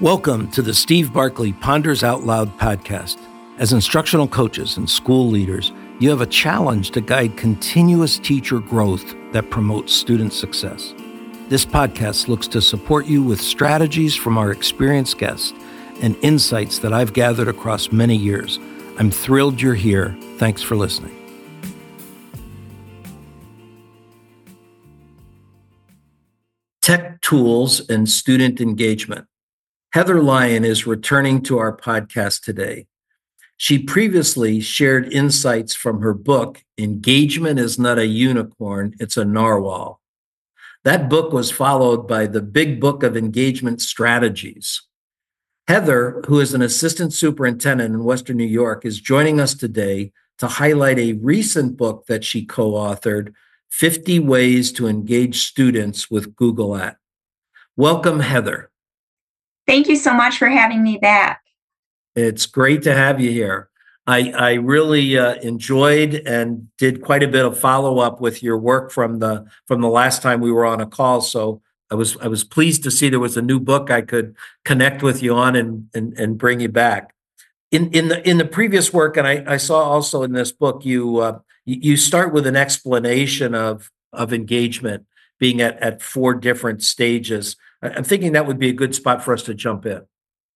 Welcome to the Steve Barkley Ponders Out Loud podcast. As instructional coaches and school leaders, you have a challenge to guide continuous teacher growth that promotes student success. This podcast looks to support you with strategies from our experienced guests and insights that I've gathered across many years. I'm thrilled you're here. Thanks for listening. Tech tools and student engagement. Heather Lyon is returning to our podcast today. She previously shared insights from her book, Engagement is Not a Unicorn, It's a Narwhal. That book was followed by the Big Book of Engagement Strategies. Heather, who is an assistant superintendent in Western New York, is joining us today to highlight a recent book that she co-authored, 50 Ways to Engage Students with Google Ads. Welcome, Heather. Thank you so much for having me back. It's great to have you here. I really enjoyed and did quite a bit of follow-up with your work from the last time we were on a call. So I was pleased to see there was a new book I could connect with you on and bring you back. In the previous work, and I saw also in this book, you start with an explanation of engagement being at four different stages. I'm thinking that would be a good spot for us to jump in.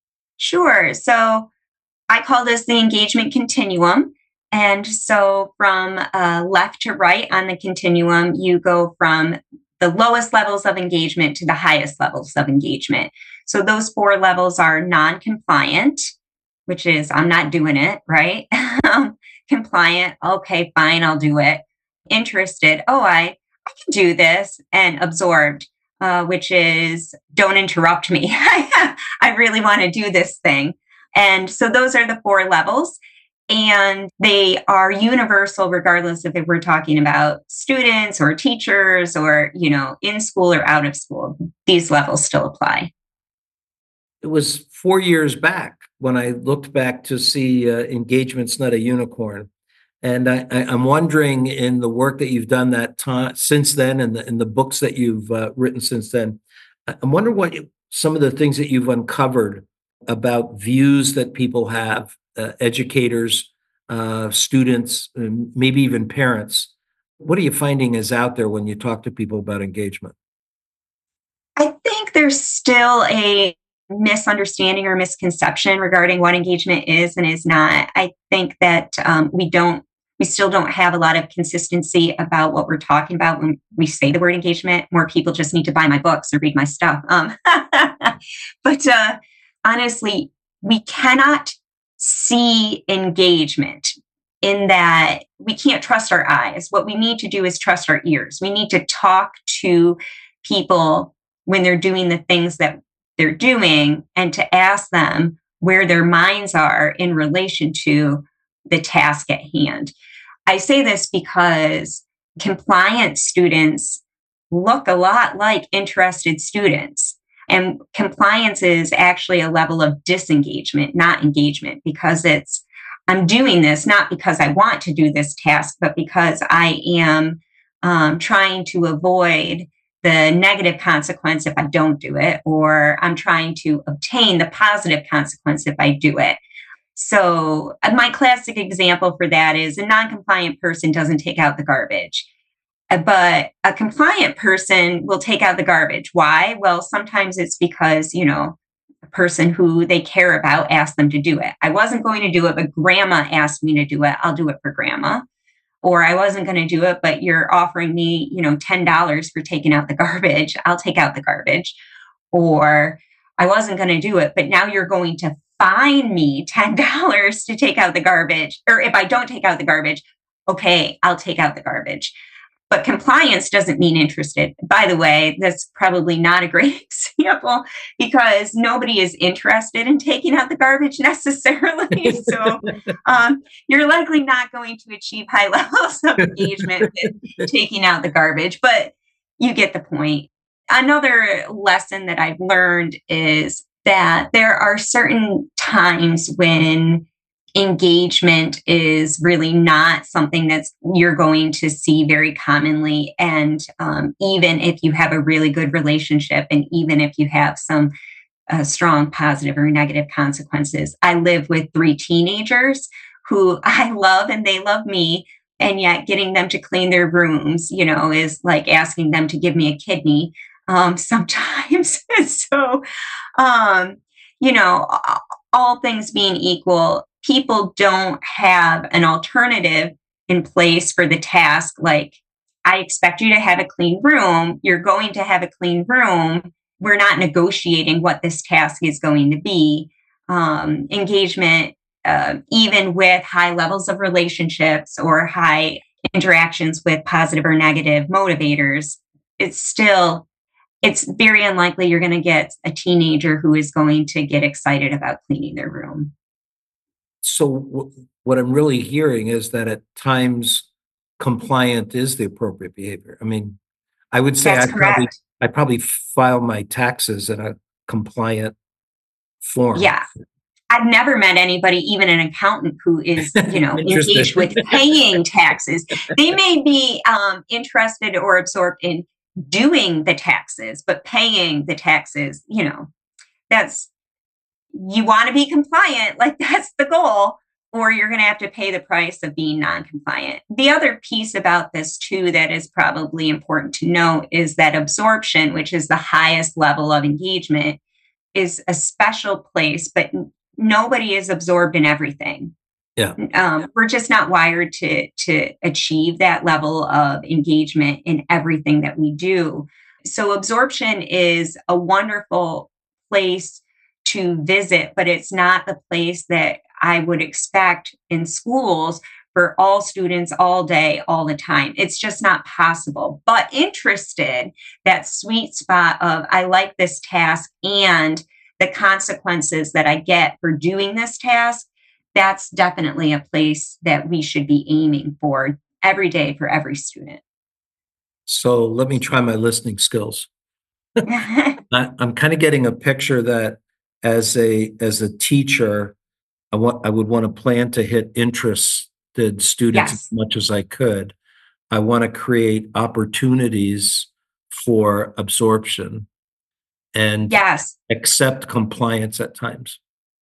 Sure. So I call this the engagement continuum. And so from left to right on the continuum, you go from the lowest levels of engagement to the highest levels of engagement. So those four levels are non-compliant, which is I'm not doing it, right? Compliant, okay, fine, I'll do it. Interested, I can do this. And absorbed, which is don't interrupt me. I really want to do this thing. And so those are the four levels, and they are universal regardless if we're talking about students or teachers or, in school or out of school. These levels still apply. It was 4 years back when I looked back to see Engagement's Not a Unicorn. And I'm wondering, in the work that you've done that time since then, and in the books that you've written since then, I'm wondering what some of the things that you've uncovered about views that people have, educators, students, and maybe even parents. What are you finding is out there when you talk to people about engagement? I think there's still a misunderstanding or misconception regarding what engagement is and is not. I think that we still don't have a lot of consistency about what we're talking about when we say the word engagement. More people just need to buy my books or read my stuff. But honestly, we cannot see engagement in that we can't trust our eyes. What we need to do is trust our ears. We need to talk to people when they're doing the things that they're doing and to ask them where their minds are in relation to the task at hand. I say this because compliant students look a lot like interested students. And compliance is actually a level of disengagement, not engagement, because I'm doing this not because I want to do this task, but because I am trying to avoid the negative consequence if I don't do it, or I'm trying to obtain the positive consequence if I do it. So my classic example for that is a non-compliant person doesn't take out the garbage, but a compliant person will take out the garbage. Why? Well, sometimes it's because, a person who they care about asked them to do it. I wasn't going to do it, but grandma asked me to do it. I'll do it for grandma. Or I wasn't going to do it, but you're offering me, $10 for taking out the garbage. I'll take out the garbage. Or I wasn't going to do it, but now you're going to fine me $10 to take out the garbage. Or if I don't take out the garbage, okay, I'll take out the garbage. But compliance doesn't mean interested. By the way, that's probably not a great example because nobody is interested in taking out the garbage necessarily. So you're likely not going to achieve high levels of engagement with taking out the garbage, but you get the point. Another lesson that I've learned is that there are certain times when engagement is really not something that you're going to see very commonly. And even if you have a really good relationship, and even if you have some strong positive or negative consequences. I live with 3 teenagers who I love and they love me. And yet getting them to clean their rooms, is like asking them to give me a kidney sometimes. So, um, you know, all things being equal, people don't have an alternative in place for the task. Like, I expect you to have a clean room. You're going to have a clean room. We're not negotiating what this task is going to be. Engagement, even with high levels of relationships or high interactions with positive or negative motivators, it's very unlikely you're going to get a teenager who is going to get excited about cleaning their room. So what I'm really hearing is that at times compliant is the appropriate behavior. I mean, I would say That's correct. I probably file my taxes in a compliant form. Yeah. I've never met anybody, even an accountant, who is, Interesting. engaged with paying taxes. They may be interested or absorbed in doing the taxes, but paying the taxes, that's, you want to be compliant, like that's the goal, or you're going to have to pay the price of being non-compliant. The other piece about this too that is probably important to note is that absorption, which is the highest level of engagement, is a special place, but nobody is absorbed in everything. Yeah. We're just not wired to achieve that level of engagement in everything that we do. So absorption is a wonderful place to visit, but it's not the place that I would expect in schools for all students all day, all the time. It's just not possible. But interested, that sweet spot of I like this task and the consequences that I get for doing this task, that's definitely a place that we should be aiming for every day for every student. So let me try my listening skills. I'm kind of getting a picture that as a teacher, I would want to plan to hit interested students Yes. as much as I could. I want to create opportunities for absorption and Yes. accept compliance at times.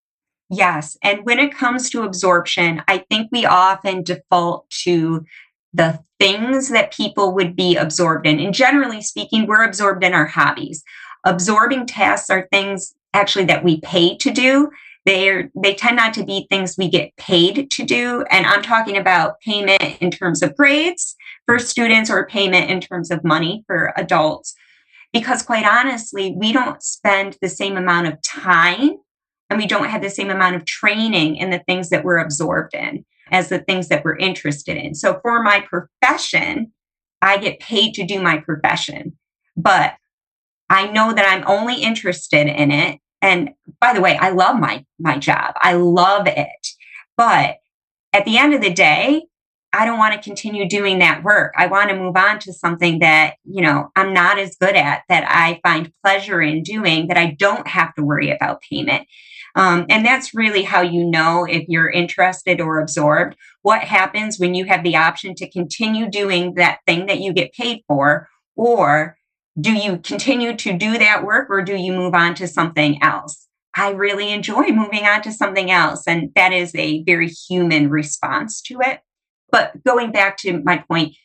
Yes. And when it comes to absorption, I think we often default to the things that people would be absorbed in. And generally speaking, we're absorbed in our hobbies. Absorbing tasks are things actually that we pay to do. They tend not to be things we get paid to do. And I'm talking about payment in terms of grades for students or payment in terms of money for adults. Because quite honestly, we don't spend the same amount of time and we don't have the same amount of training in the things that we're absorbed in as the things that we're interested in. So for my profession, I get paid to do my profession, but I know that I'm only interested in it. And by the way, I love my job. I love it. But at the end of the day, I don't want to continue doing that work. I want to move on to something that, I'm not as good at, that I find pleasure in doing, that I don't have to worry about payment. And that's really how you know if you're interested or absorbed. What happens when you have the option to continue doing that thing that you get paid for, or do you continue to do that work, or do you move on to something else? I really enjoy moving on to something else. And that is a very human response to it. But going back to my point,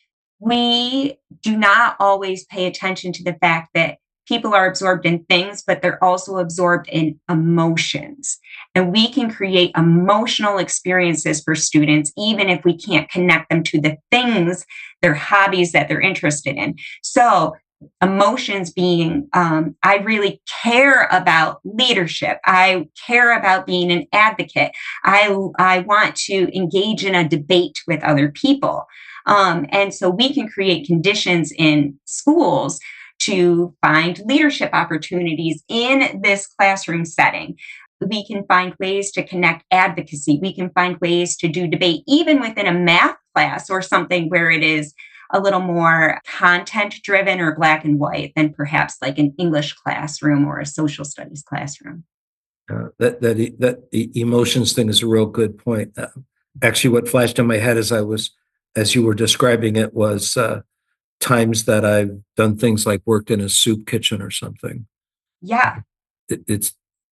we do not always pay attention to the fact that people are absorbed in things, but they're also absorbed in emotions. And we can create emotional experiences for students, even if we can't connect them to the things, their hobbies that they're interested in. So emotions being, I really care about leadership. I care about being an advocate. I want to engage in a debate with other people. And so we can create conditions in schools to find leadership opportunities in this classroom setting. We can find ways to connect advocacy. We can find ways to do debate, even within a math class or something where it is a little more content driven or black and white than perhaps like an English classroom or a social studies classroom. That emotions thing is a real good point. Actually, what flashed in my head as you were describing it was times that I've done things like worked in a soup kitchen or something. Yeah. It's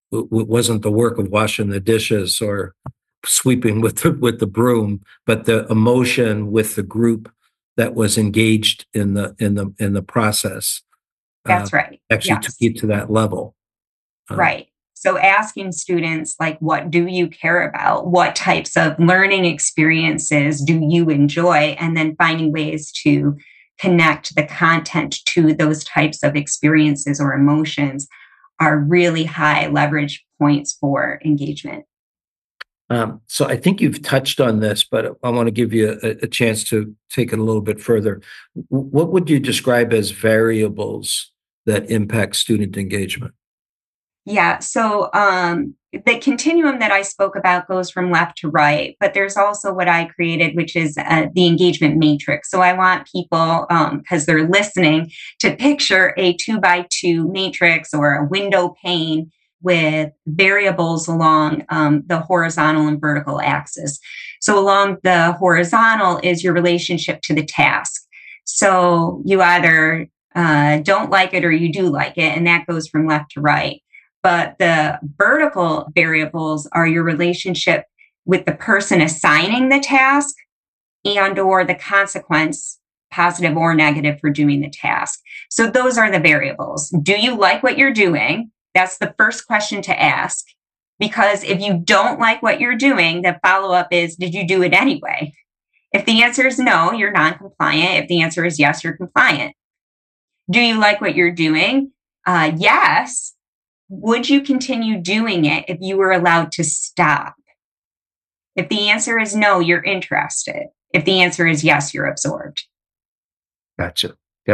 wasn't the work of washing the dishes or sweeping with the broom, but the emotion with the group that was engaged in the process That's right. actually took Yes. you to that level. Right. So asking students, like, what do you care about? What types of learning experiences do you enjoy? And then finding ways to connect the content to those types of experiences or emotions are really high leverage points for engagement. So I think you've touched on this, but I want to give you a chance to take it a little bit further. What would you describe as variables that impact student engagement? Yeah. So the continuum that I spoke about goes from left to right, but there's also what I created, which is the engagement matrix. So I want people, because they're listening, to picture a 2x2 matrix or a window pane with variables along the horizontal and vertical axis. So along the horizontal is your relationship to the task. So you either don't like it or you do like it, and that goes from left to right. But the vertical variables are your relationship with the person assigning the task and or the consequence, positive or negative, for doing the task. So those are the variables. Do you like what you're doing? That's the first question to ask. Because if you don't like what you're doing, the follow-up is, did you do it anyway? If the answer is no, you're non-compliant. If the answer is yes, you're compliant. Do you like what you're doing? Yes. Would you continue doing it if you were allowed to stop? If the answer is no, you're interested. If the answer is yes, you're absorbed. Gotcha.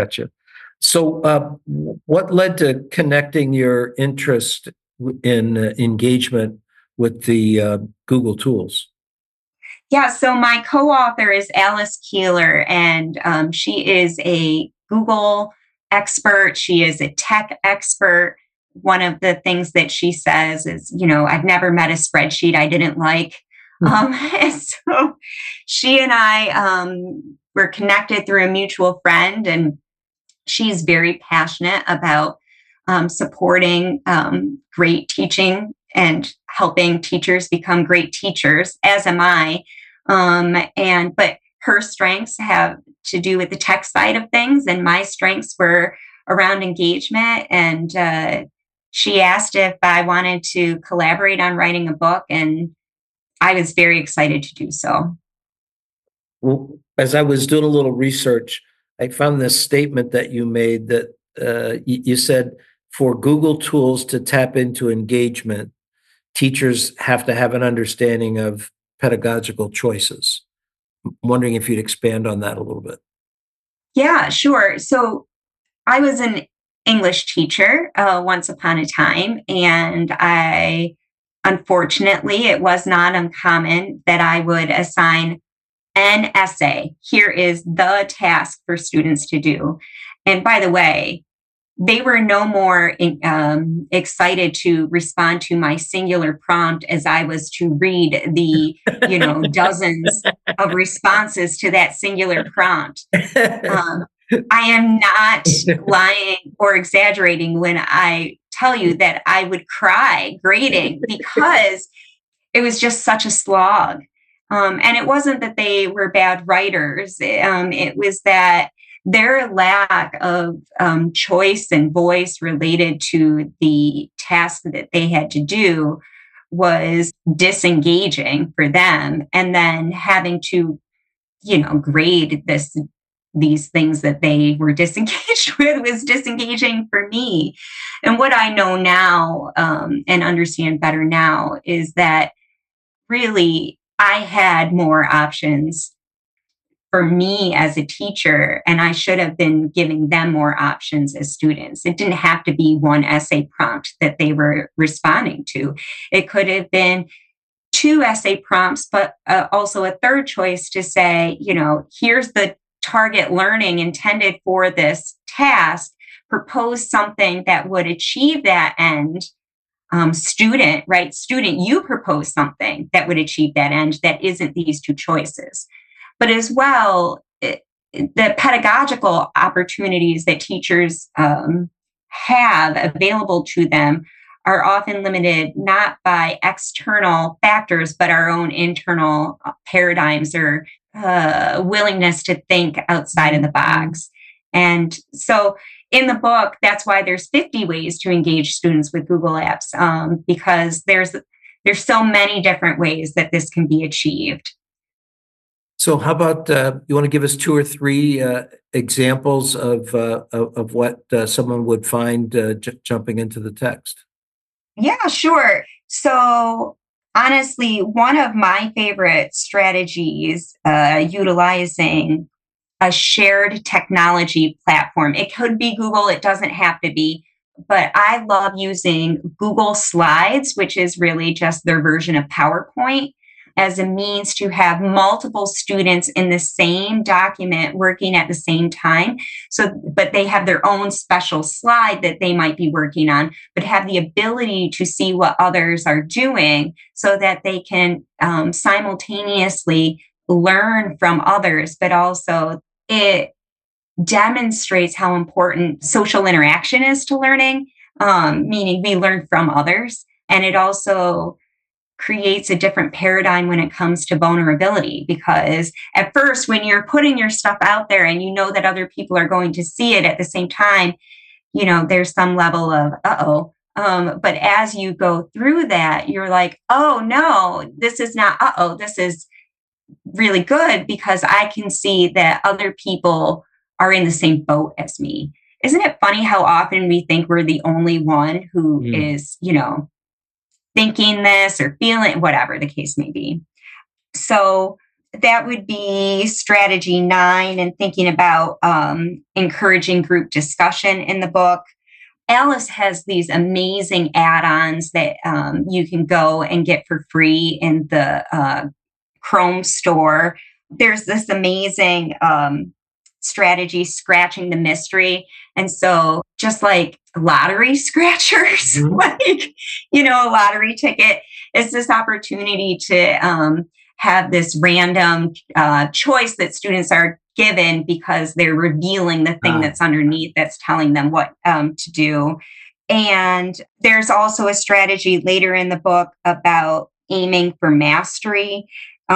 So what led to connecting your interest in engagement with the Google tools? Yeah, so my co-author is Alice Keeler, and she is a Google expert. She is a tech expert. One of the things that she says is, I've never met a spreadsheet I didn't like. And so she and I were connected through a mutual friend, and she's very passionate about supporting great teaching and helping teachers become great teachers, as am I. But her strengths have to do with the tech side of things, and my strengths were around engagement. And she asked if I wanted to collaborate on writing a book, and I was very excited to do so. Well, as I was doing a little research, I found this statement that you made that you said, for Google tools to tap into engagement, teachers have to have an understanding of pedagogical choices. I'm wondering if you'd expand on that a little bit. Yeah, sure. So I was an English teacher once upon a time, and unfortunately, it was not uncommon that I would assign an essay. Here is the task for students to do. And by the way, they were no more excited to respond to my singular prompt as I was to read the, dozens of responses to that singular prompt. I am not lying or exaggerating when I tell you that I would cry grading because it was just such a slog. And it wasn't that they were bad writers. It was that their lack of choice and voice related to the task that they had to do was disengaging for them. And then having to, grade these things that they were disengaged with was disengaging for me. And what I know now and understand better now is that really I had more options for me as a teacher, and I should have been giving them more options as students. It didn't have to be one essay prompt that they were responding to. It could have been 2 essay prompts, but also a third choice to say, here's the target learning intended for this task, propose something that would achieve that end. Student, you propose something that would achieve that end that isn't these 2 choices. But as well, the pedagogical opportunities that teachers have available to them are often limited not by external factors, but our own internal paradigms or willingness to think outside of the box. And so in the book, that's why there's 50 ways to engage students with Google Apps, because there's so many different ways that this can be achieved. So how about you want to give us 2 or 3 examples of what someone would find jumping into the text? Yeah, sure. So honestly, one of my favorite strategies utilizing a shared technology platform. It could be Google, it doesn't have to be, but I love using Google Slides, which is really just their version of PowerPoint, as a means to have multiple students in the same document working at the same time. So, but they have their own special slide that they might be working on, but have the ability to see what others are doing so that they can simultaneously learn from others, but also it demonstrates how important social interaction is to learning, meaning we learn from others. And it also creates a different paradigm when it comes to vulnerability, because at first, when you're putting your stuff out there and you know that other people are going to see it at the same time, there's some level of, but as you go through that, you're like, oh no, this is not, this is really good because I can see that other people are in the same boat as me. Isn't it funny how often we think we're the only one who is, thinking this or feeling, whatever the case may be? So that would be strategy 9, and thinking about encouraging group discussion in the book. Alice has these amazing add-ons that you can go and get for free in the Chrome store. There's this amazing strategy, scratching the mystery. And so just like lottery scratchers, like, a lottery ticket, is this opportunity to have this random choice that students are given because they're revealing the thing that's underneath that's telling them what to do. And there's also a strategy later in the book about aiming for mastery,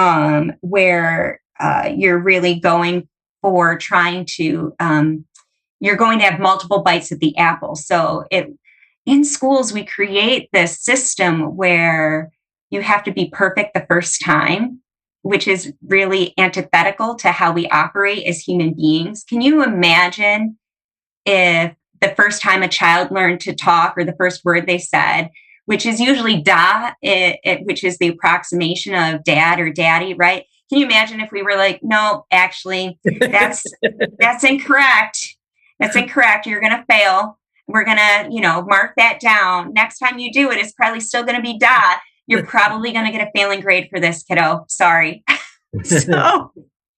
where you're really going for trying to, you're going to have multiple bites at the apple. So in schools, we create this system where you have to be perfect the first time, which is really antithetical to how we operate as human beings. Can you imagine if the first time a child learned to talk, or the first word they said, which is usually da, which is the approximation of dad or daddy, right? Can you imagine if we were like, no, actually, that's incorrect. That's incorrect. You're going to fail. We're going to, mark that down. Next time you do it, it's probably still going to be da. You're probably going to get a failing grade for this, kiddo. Sorry. So,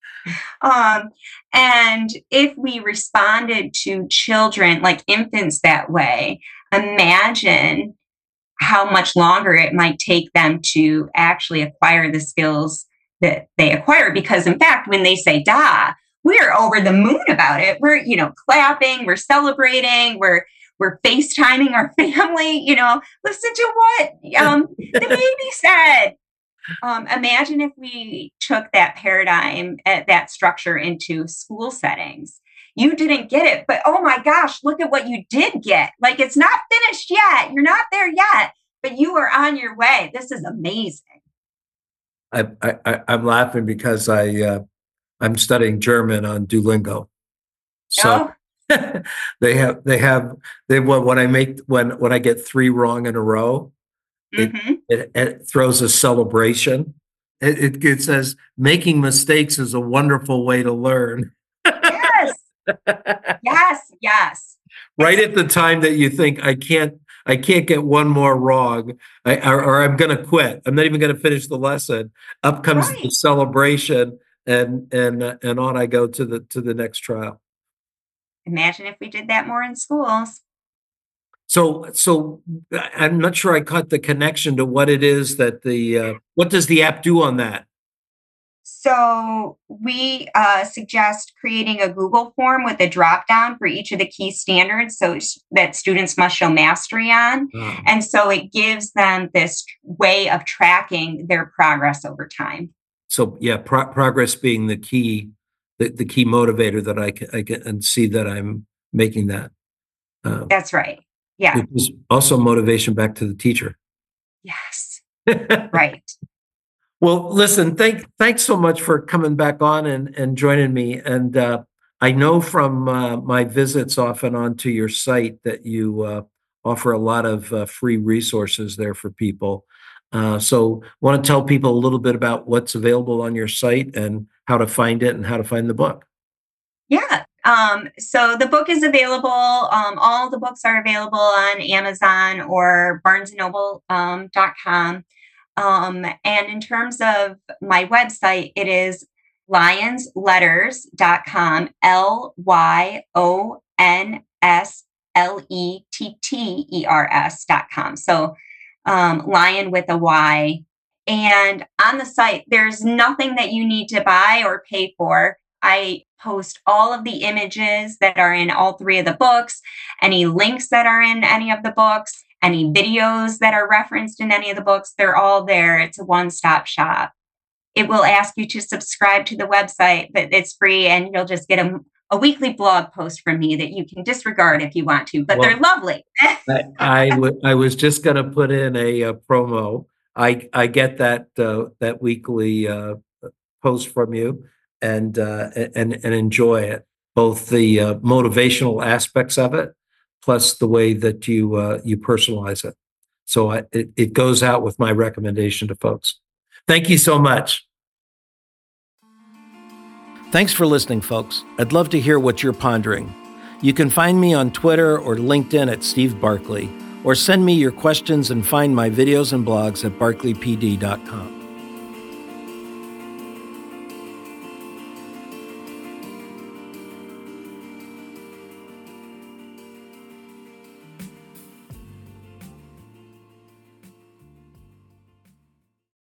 and if we responded to children, like infants, that way, imagine how much longer it might take them to actually acquire the skills that they acquire. Because in fact, when they say da, we're over the moon about it. We're, clapping, we're celebrating, we're FaceTiming our family, listen to what the baby said. Imagine if we took that paradigm, that structure into school settings. You didn't get it, but oh my gosh, look at what you did get. Like, it's not finished yet. You're not there yet, but you are on your way. This is amazing. I'm laughing because I'm studying German on Duolingo. So they have when I get 3 wrong in a row, it throws a celebration. It says making mistakes is a wonderful way to learn. Yes. Right at the time that you think I can't get one more wrong, or I'm going to quit. I'm not even going to finish the lesson. Up comes the celebration, and on I go to the next trial. Imagine if we did that more in schools. So I'm not sure I caught the connection to what it is that what does the app do on that? So we suggest creating a Google form with a drop down for each of the key standards that students must show mastery on. And so it gives them this way of tracking their progress over time. So yeah, progress being the key motivator that I can see that I'm making that. That's right. Yeah. It was also motivation back to the teacher. Yes. Right. Well, listen, thanks so much for coming back on and joining me. And I know from my visits off and onto your site that you offer a lot of free resources there for people. So want to tell people a little bit about what's available on your site and how to find it and how to find the book. Yeah. So the book is available. All the books are available on Amazon or barnesandnoble.com. And in terms of my website, it is lyonsletters.com, lyonsletters.com. So Lion with a Y. And on the site, there's nothing that you need to buy or pay for. I post all of the images that are in all three of the books, any links that are in any of the books, any videos that are referenced in any of the books. They're all there. It's a one-stop shop. It will ask you to subscribe to the website, but it's free, and you'll just get a weekly blog post from me that you can disregard if you want to, but they're lovely. I was just going to put in a promo. I get that weekly post from you and enjoy it, both the motivational aspects of it, plus the way that you personalize it. So it goes out with my recommendation to folks. Thank you so much. Thanks for listening, folks. I'd love to hear what you're pondering. You can find me on Twitter or LinkedIn at Steve Barkley, or send me your questions and find my videos and blogs at barkleypd.com.